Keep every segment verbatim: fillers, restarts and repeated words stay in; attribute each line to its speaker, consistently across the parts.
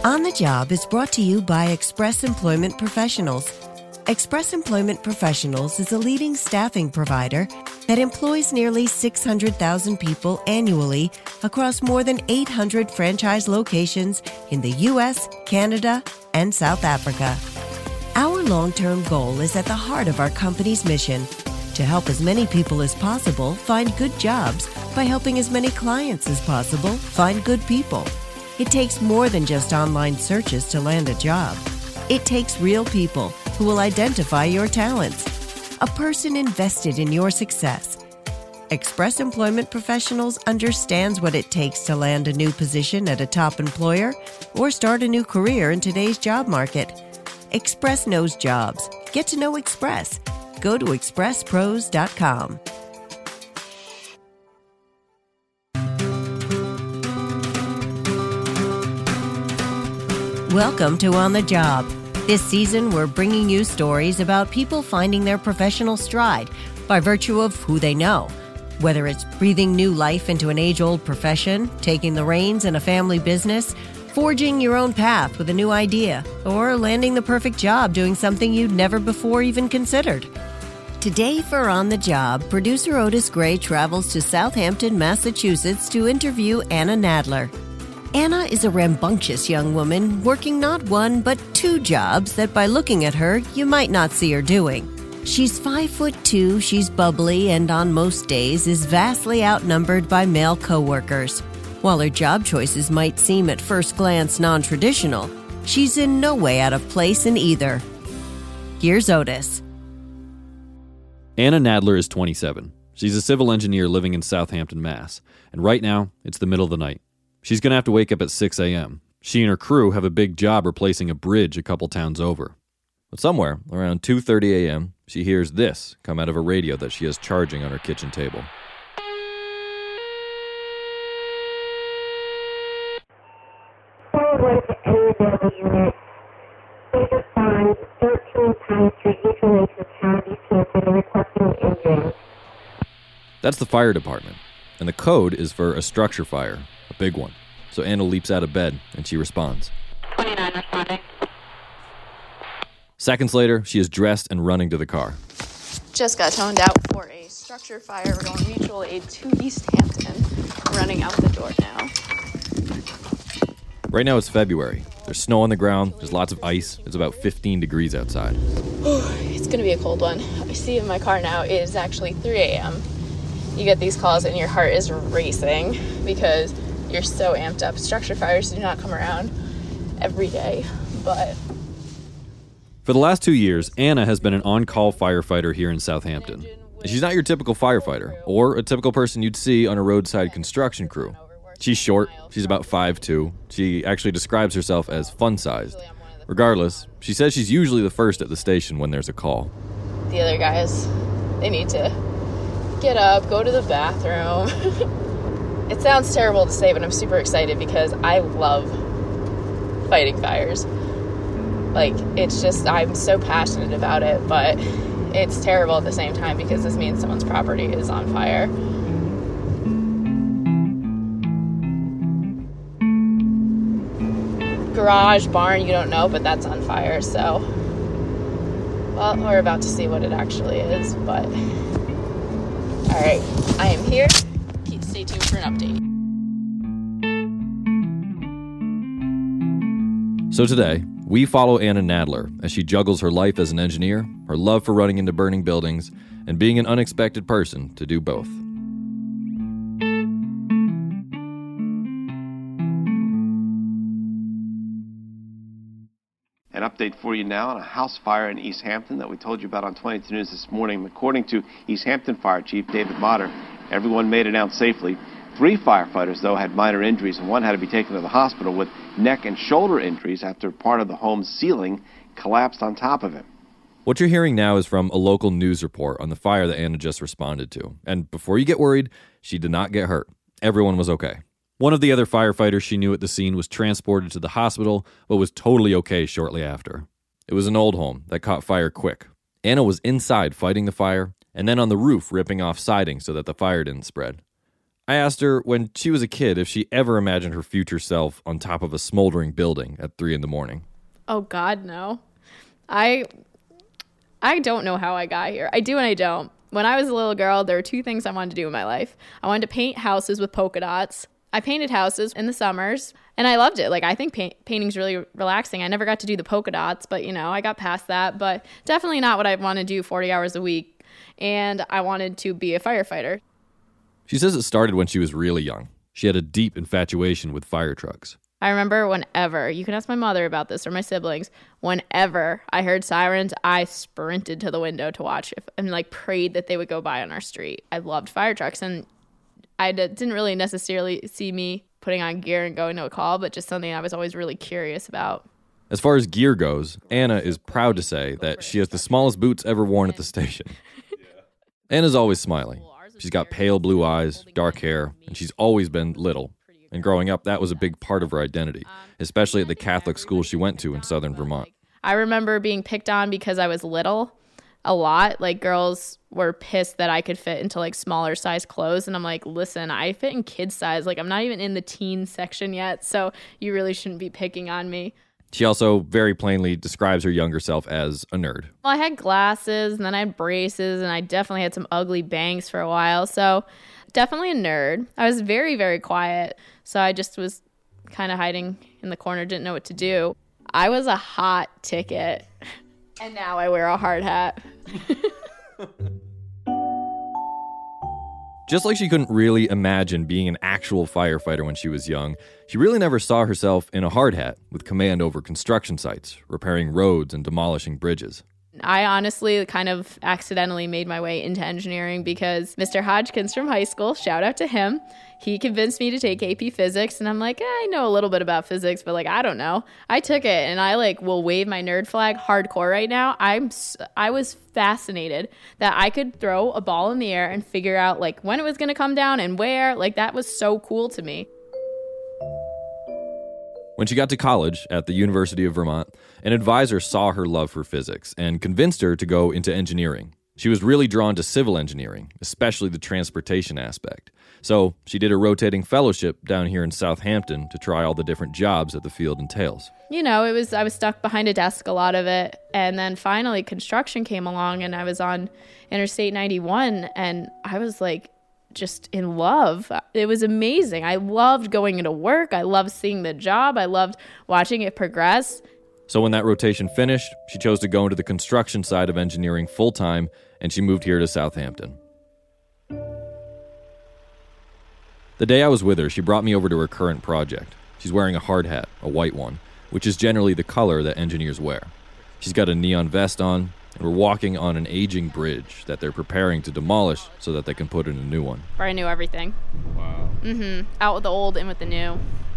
Speaker 1: On the Job is brought to you by Express Employment Professionals. Express Employment Professionals is a leading staffing provider that employs nearly six hundred thousand people annually across more than eight hundred franchise locations in the U S, Canada, and South Africa. Our long-term goal is at the heart of our company's mission to help as many people as possible find good jobs by helping as many clients as possible find good people. It takes more than just online searches to land a job. It takes real people who will identify your talents, a person invested in your success. Express Employment Professionals understands what it takes to land a new position at a top employer or start a new career in today's job market. Express knows jobs. Get to know Express. Go to express pros dot com. Welcome to On the Job. This season, we're bringing you stories about people finding their professional stride by virtue of who they know. Whether it's breathing new life into an age-old profession, taking the reins in a family business, forging your own path with a new idea, or landing the perfect job doing something you'd never before even considered. Today for On the Job, producer Otis Gray travels to Southampton, Massachusetts to interview Anna Nadler. Anna is a rambunctious young woman working not one but two jobs that by looking at her, you might not see her doing. She's five foot two, she's bubbly, and on most days is vastly outnumbered by male coworkers. While her job choices might seem at first glance non-traditional, she's in no way out of place in either. Here's Otis.
Speaker 2: Anna Nadler is twenty-seven. She's a civil engineer living in Southampton, Mass. And right now, it's the middle of the night. She's going to have to wake up at six a.m. She and her crew have a big job replacing a bridge a couple towns over. But somewhere, around two thirty a.m., she hears this come out of a radio that she has charging on her kitchen table.
Speaker 3: Forward to any available unit. Please respond thirteen Pine Street, Information Town, East Hampton, requesting an engine.
Speaker 2: That's the fire department, and the code is for a structure fire, a big one. So Anna leaps out of bed, and she responds.
Speaker 3: twenty-nine responding.
Speaker 2: Seconds later, she is dressed and running to the car.
Speaker 4: Just got toned out for a structure fire. We're going mutual aid to East Hampton. Running out the door now.
Speaker 2: Right now it's February. There's snow on the ground. There's lots of ice. It's about fifteen degrees outside.
Speaker 4: It's going to be a cold one. I see in my car now it is actually three a.m. You get these calls and your heart is racing because you're so amped up. Structure fires do not come around every day, but...
Speaker 2: For the last two years, Anna has been an on-call firefighter here in Southampton. And she's not your typical firefighter, or a typical person you'd see on a roadside construction crew. She's short, she's about five foot two. She actually describes herself as fun-sized. Regardless, she says she's usually the first at the station when there's a call.
Speaker 4: The other guys, they need to get up, go to the bathroom. It sounds terrible to say, but I'm super excited because I love fighting fires. Like, it's just, I'm so passionate about it, but it's terrible at the same time because this means someone's property is on fire. Garage, barn, you don't know, but that's on fire, so... Well, we're about to see what it actually is, but... Alright, I am here. Keep, stay tuned for an update.
Speaker 2: So today, we follow Anna Nadler as she juggles her life as an engineer, her love for running into burning buildings, and being an unexpected person to do both.
Speaker 5: An update for you now on a house fire in East Hampton that we told you about on twenty-two News this morning. According to East Hampton Fire Chief David Motter, everyone made it out safely. Three firefighters, though, had minor injuries, and one had to be taken to the hospital with neck and shoulder injuries after part of the home's ceiling collapsed on top of him.
Speaker 2: What you're hearing now is from a local news report on the fire that Anna just responded to. And before you get worried, she did not get hurt. Everyone was okay. One of the other firefighters she knew at the scene was transported to the hospital, but was totally okay shortly after. It was an old home that caught fire quick. Anna was inside fighting the fire, and then on the roof ripping off siding so that the fire didn't spread. I asked her when she was a kid if she ever imagined her future self on top of a smoldering building at three in the morning.
Speaker 4: Oh, God, no. I I don't know how I got here. I do and I don't. When I was a little girl, there were two things I wanted to do in my life. I wanted to paint houses with polka dots. I painted houses in the summers, and I loved it. Like, I think paint, painting's really relaxing. I never got to do the polka dots, but, you know, I got past that. But definitely not what I want to do forty hours a week. And I wanted to be a firefighter.
Speaker 2: She says it started when she was really young. She had a deep infatuation with fire trucks.
Speaker 4: I remember whenever, you can ask my mother about this or my siblings, whenever I heard sirens, I sprinted to the window to watch if, and like prayed that they would go by on our street. I loved fire trucks, and I d- didn't really necessarily see me putting on gear and going to a call, but just something I was always really curious about.
Speaker 2: As far as gear goes, Anna is proud to say that she has the smallest boots ever worn at the station. Anna's always smiling. She's got pale blue eyes, dark hair, and she's always been little. And growing up, that was a big part of her identity, especially at the Catholic school she went to in southern Vermont.
Speaker 4: I remember being picked on because I was little a lot. Like, girls were pissed that I could fit into like smaller size clothes. And I'm like, listen, I fit in kid size. Like, I'm not even in the teen section yet. So you really shouldn't be picking on me.
Speaker 2: She also very plainly describes her younger self as a nerd.
Speaker 4: Well, I had glasses, and then I had braces, and I definitely had some ugly bangs for a while. So definitely a nerd. I was very, very quiet. So I just was kind of hiding in the corner, didn't know what to do. I was a hot ticket. And now I wear a hard hat.
Speaker 2: Just like she couldn't really imagine being an actual firefighter when she was young, she really never saw herself in a hard hat with command over construction sites, repairing roads and demolishing bridges.
Speaker 4: I honestly kind of accidentally made my way into engineering because Mister Hodgkins from high school, shout out to him, he convinced me to take A P physics, and I'm like, eh, I know a little bit about physics, but like, I don't know. I took it, and I like will wave my nerd flag hardcore right now. I'm I was fascinated that I could throw a ball in the air and figure out like when it was going to come down and where. Like, that was so cool to me.
Speaker 2: When she got to college at the University of Vermont, an advisor saw her love for physics and convinced her to go into engineering. She was really drawn to civil engineering, especially the transportation aspect. So she did a rotating fellowship down here in Southampton to try all the different jobs that the field entails.
Speaker 4: You know, it was I was stuck behind a desk a lot of it. And then finally construction came along, and I was on Interstate ninety-one, and I was like, just in love. It was amazing. I loved going into work. I loved seeing the job. I loved watching it progress.
Speaker 2: So when that rotation finished, she chose to go into the construction side of engineering full-time, and she moved here to Southampton. The day I was with her, she brought me over to her current project. She's wearing a hard hat, a white one, which is generally the color that engineers wear. She's got a neon vest on, and we're walking on an aging bridge that they're preparing to demolish so that they can put in a new one.
Speaker 4: Brand new everything.
Speaker 2: Wow.
Speaker 4: Mm-hmm. Out with the old, in with the new.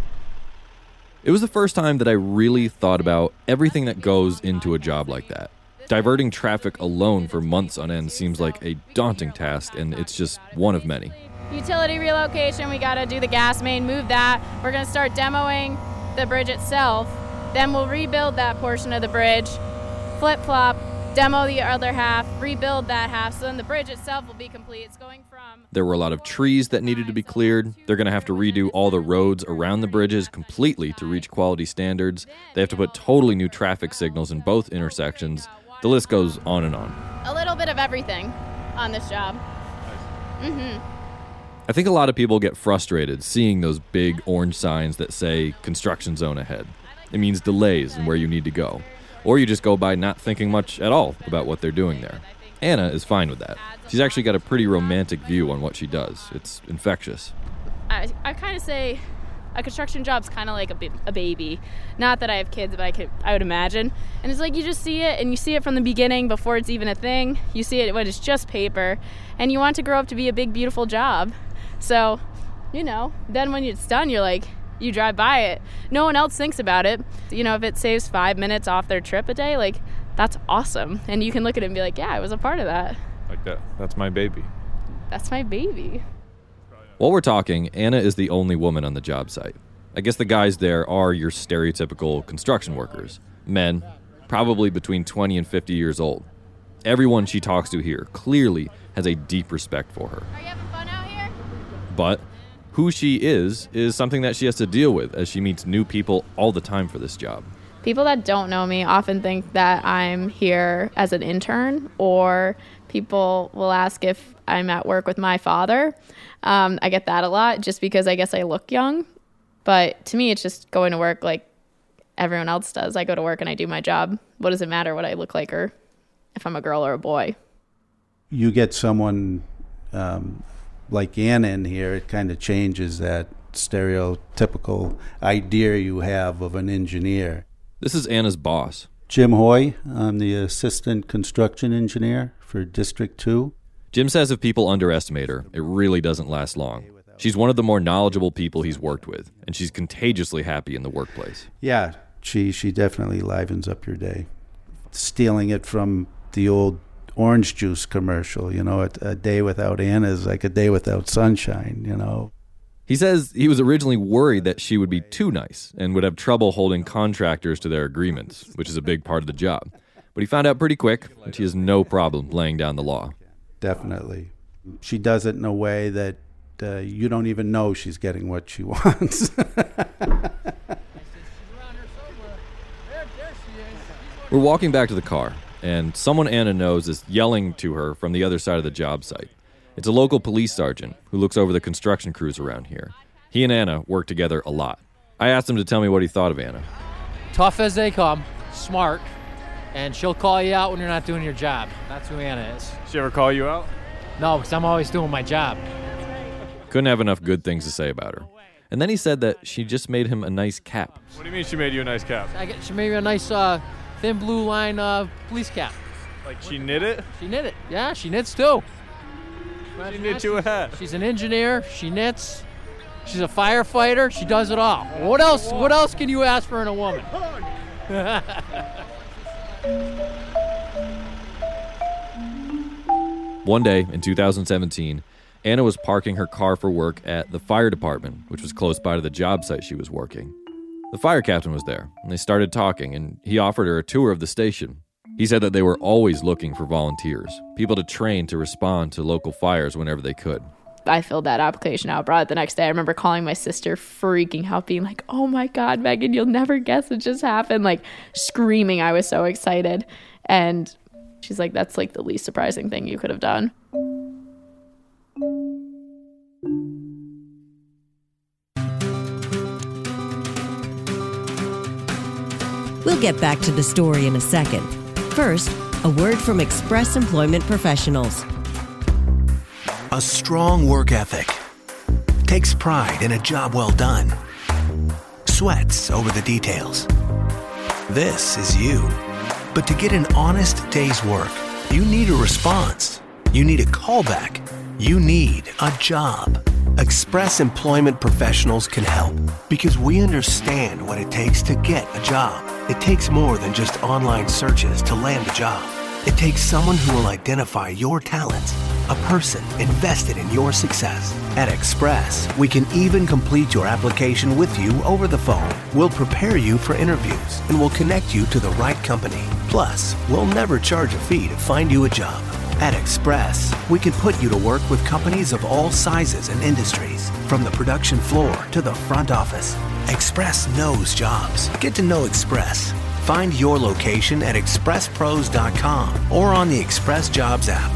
Speaker 2: It was the first time that I really thought about everything that goes into a job like that. Diverting traffic alone for months on end seems like a daunting task, and it's just one of many.
Speaker 4: Utility relocation, we gotta do the gas main, move that. We're gonna start demoing the bridge itself. Then we'll rebuild that portion of the bridge, flip-flop, demo the other half, rebuild that half, so then the bridge itself will be complete. It's going from...
Speaker 2: There were a lot of trees that needed to be cleared. They're going to have to redo all the roads around the bridges completely to reach quality standards. They have to put totally new traffic signals in both intersections. The list goes on and on.
Speaker 4: A little bit of everything on this job. Mm-hmm.
Speaker 2: I think a lot of people get frustrated seeing those big orange signs that say construction zone ahead. It means delays and where you need to go. Or you just go by not thinking much at all about what they're doing there. Anna is fine with that. She's actually got a pretty romantic view on what she does. It's infectious.
Speaker 4: I, I kind of say a construction job's kind of like a, a baby. Not that I have kids, but I could I would imagine. And it's like you just see it, and you see it from the beginning before it's even a thing. You see it when it's just paper, and you want to grow up to be a big, beautiful job. So, you know, then when it's done, you're like, you drive by it. No one else thinks about it. You know, if it saves five minutes off their trip a day, like, that's awesome. And you can look at it and be like, yeah, I was a part of that.
Speaker 2: Like that. That's my baby.
Speaker 4: That's my baby.
Speaker 2: While we're talking, Anna is the only woman on the job site. I guess the guys there are your stereotypical construction workers. Men, probably between twenty and fifty years old. Everyone she talks to here clearly has a deep respect for her.
Speaker 4: Are you having fun out here?
Speaker 2: But who she is is something that she has to deal with as she meets new people all the time for this job.
Speaker 4: People that don't know me often think that I'm here as an intern, or people will ask if I'm at work with my father. Um, I get that a lot just because I guess I look young. But to me, it's just going to work like everyone else does. I go to work and I do my job. What does it matter what I look like or if I'm a girl or a boy?
Speaker 6: You get someone um, like Anna in here, it kind of changes that stereotypical idea you have of an engineer.
Speaker 2: This is Anna's boss.
Speaker 6: Jim Hoy. I'm the assistant construction engineer for District two.
Speaker 2: Jim says if people underestimate her, it really doesn't last long. She's one of the more knowledgeable people he's worked with, and she's contagiously happy in the workplace.
Speaker 6: Yeah, she she definitely livens up your day. Stealing it from the old orange juice commercial, you know, a, a day without Anna is like a day without sunshine, you know.
Speaker 2: He says he was originally worried that she would be too nice and would have trouble holding contractors to their agreements, which is a big part of the job. But he found out pretty quick that she has no problem laying down the law.
Speaker 6: Definitely. She does it in a way that uh, you don't even know she's getting what she wants.
Speaker 2: We're walking back to the car, and someone Anna knows is yelling to her from the other side of the job site. It's a local police sergeant who looks over the construction crews around here. He and Anna work together a lot. I asked him to tell me what he thought of Anna.
Speaker 7: Tough as they come, smart, and she'll call you out when you're not doing your job. That's who Anna is.
Speaker 8: She ever call you out?
Speaker 7: No, because I'm always doing my job.
Speaker 2: Couldn't have enough good things to say about her. And then he said that she just made him a nice cap.
Speaker 8: What do you mean she made you a nice cap?
Speaker 7: I get, she made me a nice uh, thin blue line uh, police cap.
Speaker 8: Like she knit it?
Speaker 7: She knit it. Yeah, she knits too.
Speaker 8: She knit you a hat.
Speaker 7: She's an engineer. She knits. She's a firefighter. She does it all. What else? What else can you ask for in a woman?
Speaker 2: One day in two thousand seventeen, Anna was parking her car for work at the fire department, which was close by to the job site she was working. The fire captain was there, and they started talking, and he offered her a tour of the station. He said that they were always looking for volunteers, people to train to respond to local fires whenever they could.
Speaker 4: I filled that application out, brought it the next day. I remember calling my sister, freaking out, being like, oh my God, Megan, you'll never guess it just happened. Like screaming, I was so excited. And she's like, that's like the least surprising thing you could have done.
Speaker 1: We'll get back to the story in a second. First, a word from Express Employment Professionals.
Speaker 9: A strong work ethic. Takes pride in a job well done. Sweats over the details. This is you. But to get an honest day's work, you need a response. You need a callback. You need a job. Express Employment Professionals can help because we understand what it takes to get a job. It takes more than just online searches to land a job. It takes someone who will identify your talents, a person invested in your success. At Express, we can even complete your application with you over the phone. We'll prepare you for interviews and we'll connect you to the right company. Plus, we'll never charge a fee to find you a job. At Express, we can put you to work with companies of all sizes and industries, from the production floor to the front office. Express knows jobs. Get to know Express. Find your location at express pros dot com or on the Express Jobs app.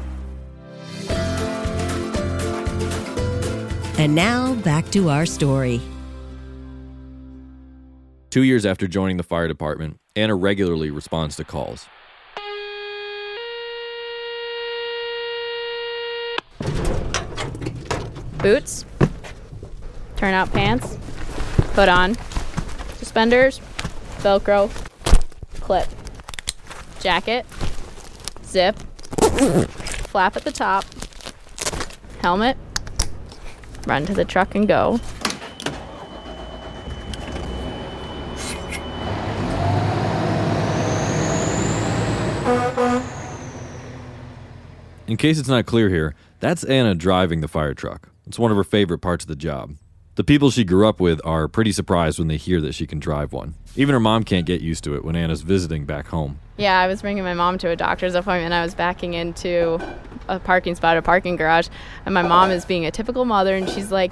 Speaker 1: And now, back to our story.
Speaker 2: Two years after joining the fire department, Anna regularly responds to calls.
Speaker 4: Boots, turnout pants, put on, suspenders, Velcro, clip, jacket, zip, flap at the top, helmet, run to the truck and go.
Speaker 2: In case it's not clear here, that's Anna driving the fire truck. It's one of her favorite parts of the job. The people she grew up with are pretty surprised when they hear that she can drive one. Even her mom can't get used to it when Anna's visiting back home.
Speaker 4: Yeah, I was bringing my mom to a doctor's appointment. I was backing into a parking spot, a parking garage, and my mom is being a typical mother, and she's like,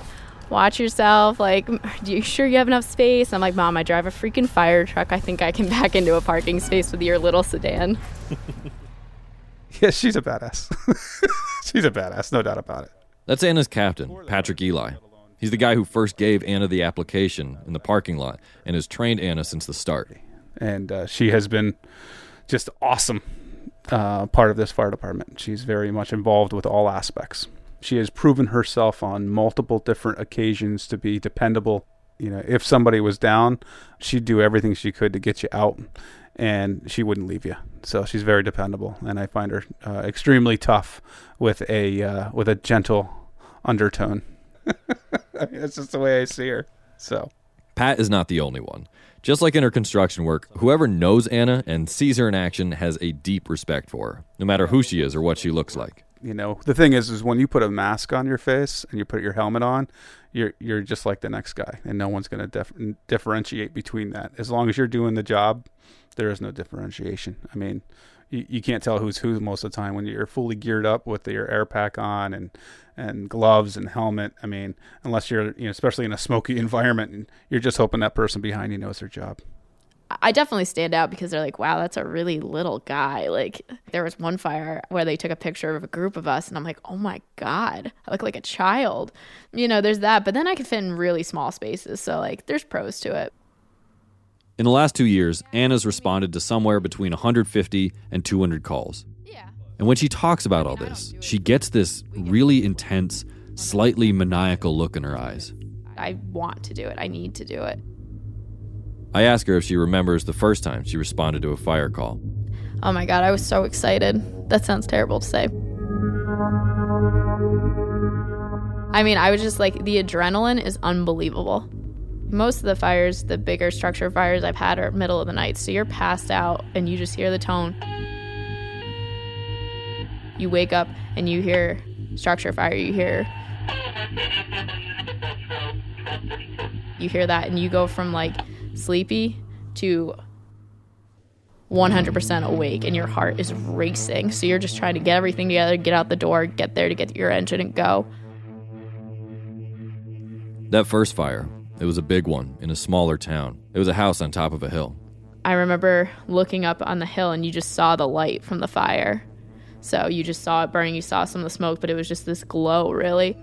Speaker 4: watch yourself. Like, are you sure you have enough space? I'm like, Mom, I drive a freaking fire truck. I think I can back into a parking space with your little sedan.
Speaker 10: Yeah, she's a badass. She's a badass, no doubt about it.
Speaker 2: That's Anna's captain, Patrick Eli. He's the guy who first gave Anna the application in the parking lot and has trained Anna since the start.
Speaker 10: And uh, she has been just awesome uh, part of this fire department. She's very much involved with all aspects. She has proven herself on multiple different occasions to be dependable. You know, if somebody was down, she'd do everything she could to get you out, and she wouldn't leave you. So she's very dependable, and I find her uh, extremely tough with a uh, with a gentle undertone. I mean, that's just the way I see her. So
Speaker 2: Pat is not the only one. Just like in her construction work, whoever knows Anna and sees her in action has a deep respect for her, no matter who she is or what she looks like.
Speaker 10: You know, the thing is, is when you put a mask on your face and you put your helmet on, you're you're just like the next guy, and no one's going to def- differentiate between that. As long as you're doing the job, there is no differentiation. I mean, you, you can't tell who's who most of the time when you're fully geared up with your air pack on and and gloves and helmet. I mean, unless you're, you know, especially in a smoky environment, and you're just hoping that person behind you knows their job.
Speaker 4: I definitely stand out because they're like, wow, that's a really little guy. Like, there was one fire where they took a picture of a group of us, and I'm like, oh my God, I look like a child. You know, there's that. But then I can fit in really small spaces. So, like, there's pros to it.
Speaker 2: In the last two years, Anna's responded to somewhere between one hundred fifty and two hundred calls.
Speaker 4: Yeah.
Speaker 2: And when she talks about all this, she gets this really intense, slightly maniacal look in her eyes.
Speaker 4: I want to do it. I need to do it.
Speaker 2: I ask her if she remembers the first time she responded to a fire call.
Speaker 4: Oh my God, I was so excited. That sounds terrible to say. I mean, I was just like, the adrenaline is unbelievable. Most of the fires, the bigger structure fires I've had are middle of the night. So you're passed out and you just hear the tone. You wake up and you hear structure fire. You hear... You hear that and you go from like sleepy to one hundred percent awake, and your heart is racing. So you're just trying to get everything together, get out the door, get there to get your engine and go.
Speaker 2: That first fire, it was a big one in a smaller town. It was a house on top of a hill.
Speaker 4: I remember looking up on the hill and you just saw the light from the fire. So you just saw it burning, you saw some of the smoke, but it was just this glow, really.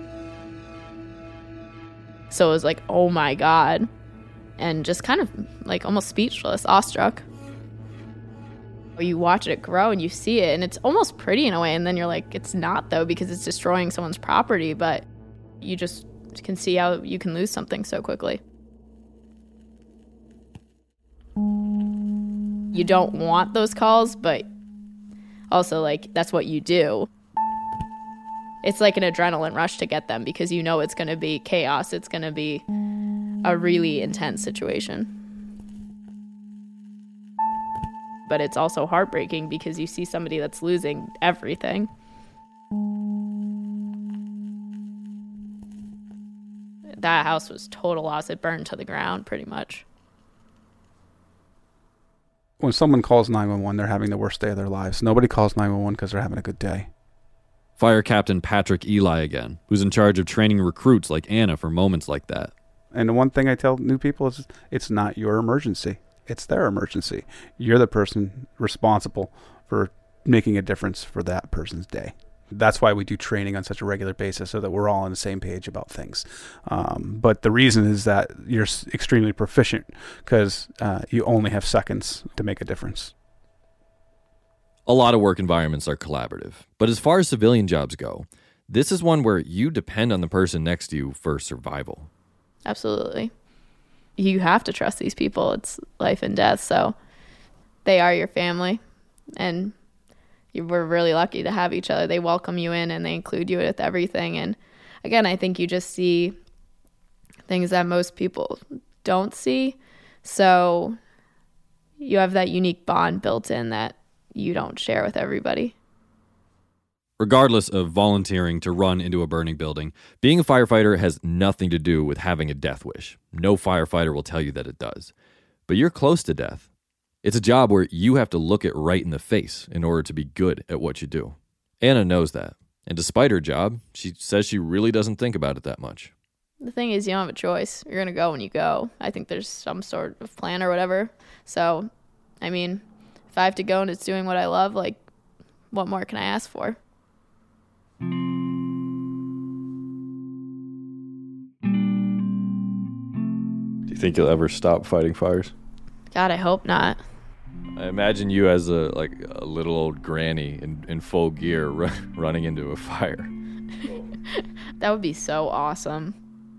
Speaker 4: So it was like, oh my God. And just kind of like almost speechless, awestruck. You watch it grow and you see it, and it's almost pretty in a way, and then you're like, it's not though, because it's destroying someone's property, but you just can see how you can lose something so quickly. You don't want those calls, but also like that's what you do. It's like an adrenaline rush to get them because you know it's going to be chaos. It's going to be a really intense situation. But it's also heartbreaking because you see somebody that's losing everything. That house was total loss. It burned to the ground pretty much.
Speaker 10: When someone calls nine one one, they're having the worst day of their lives. Nobody calls nine one one because they're having a good day.
Speaker 2: Fire Captain Patrick Eli again, who's in charge of training recruits like Anna for moments like that.
Speaker 10: And the one thing I tell new people is it's not your emergency. It's their emergency. You're the person responsible for making a difference for that person's day. That's why we do training on such a regular basis, so that we're all on the same page about things. Um, but the reason is that you're extremely proficient because uh, you only have seconds to make a difference.
Speaker 2: A lot of work environments are collaborative, but as far as civilian jobs go, this is one where you depend on the person next to you for survival.
Speaker 4: Absolutely. You have to trust these people. It's life and death, so they are your family, and you we're really lucky to have each other. They welcome you in, and they include you with everything. And again, I think you just see things that most people don't see, so you have that unique bond built in that you don't share with everybody.
Speaker 2: Regardless of volunteering to run into a burning building, being a firefighter has nothing to do with having a death wish. No firefighter will tell you that it does. But you're close to death. It's a job where you have to look it right in the face in order to be good at what you do. Anna knows that. And despite her job, she says she really doesn't think about it that much.
Speaker 4: The thing is, you don't have a choice. You're going to go when you go. I think there's some sort of plan or whatever. So, I mean, if I have to go and it's doing what I love, like, what more can I ask for?
Speaker 2: Do you think you'll ever stop fighting fires?
Speaker 4: God, I hope not.
Speaker 2: I imagine you as a like a little old granny in, in full gear run, running into a fire.
Speaker 4: That would be so awesome.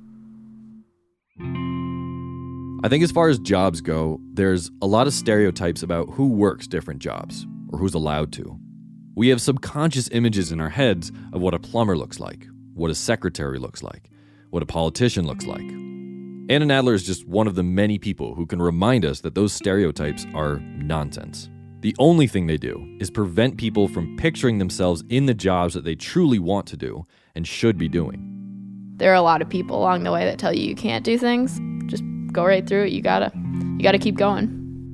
Speaker 2: I think as far as jobs go, there's a lot of stereotypes about who works different jobs or who's allowed to. We have subconscious images in our heads of what a plumber looks like, what a secretary looks like, what a politician looks like. Anna Nadler is just one of the many people who can remind us that those stereotypes are nonsense. The only thing they do is prevent people from picturing themselves in the jobs that they truly want to do and should be doing.
Speaker 4: There are a lot of people along the way that tell you you can't do things. Just go right through it. You gotta, you gotta keep going.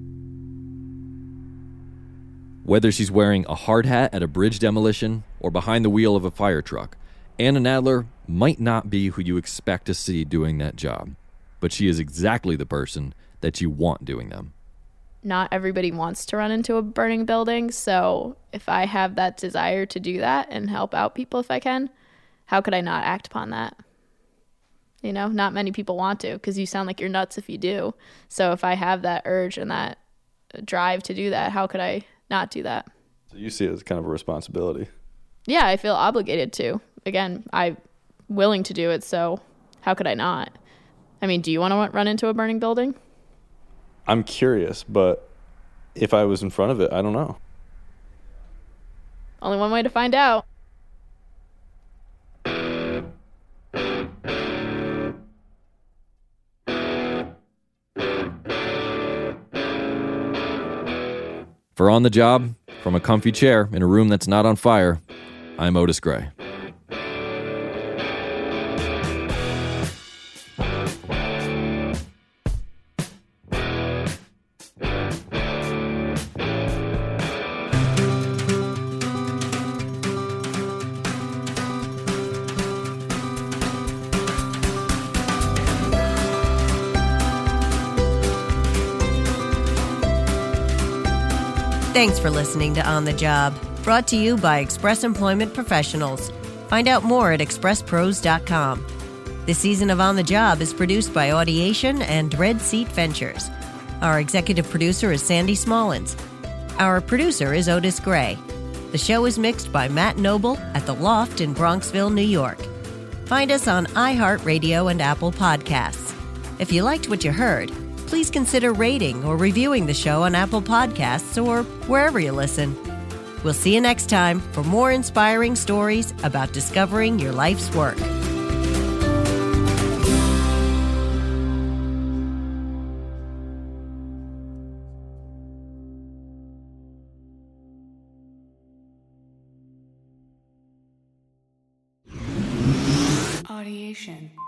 Speaker 2: Whether she's wearing a hard hat at a bridge demolition or behind the wheel of a fire truck, Anna Nadler might not be who you expect to see doing that job, but she is exactly the person that you want doing them.
Speaker 4: Not everybody wants to run into a burning building, so if I have that desire to do that and help out people if I can, how could I not act upon that? You know, not many people want to, because you sound like you're nuts if you do. So if I have that urge and that drive to do that, how could I not do that?
Speaker 2: So you see it as kind of a responsibility.
Speaker 4: Yeah, I feel obligated to. Again, I'm willing to do it, so how could I not? I mean, do you want to run into a burning building?
Speaker 2: I'm curious, but if I was in front of it, I don't know.
Speaker 4: Only one way to find out.
Speaker 2: For On the Job, from a comfy chair in a room that's not on fire, I'm Otis Gray.
Speaker 1: Thanks for listening to On the Job, brought to you by Express Employment Professionals. Find out more at express pros dot com. This season of On the Job is produced by Audiation and Red Seat Ventures. Our executive producer is Sandy Smallins. Our producer is Otis Gray. The show is mixed by Matt Noble at The Loft in Bronxville, New York. Find us on iHeartRadio and Apple Podcasts. If you liked what you heard, please consider rating or reviewing the show on Apple Podcasts or wherever you listen. We'll see you next time for more inspiring stories about discovering your life's work.
Speaker 11: Audiation.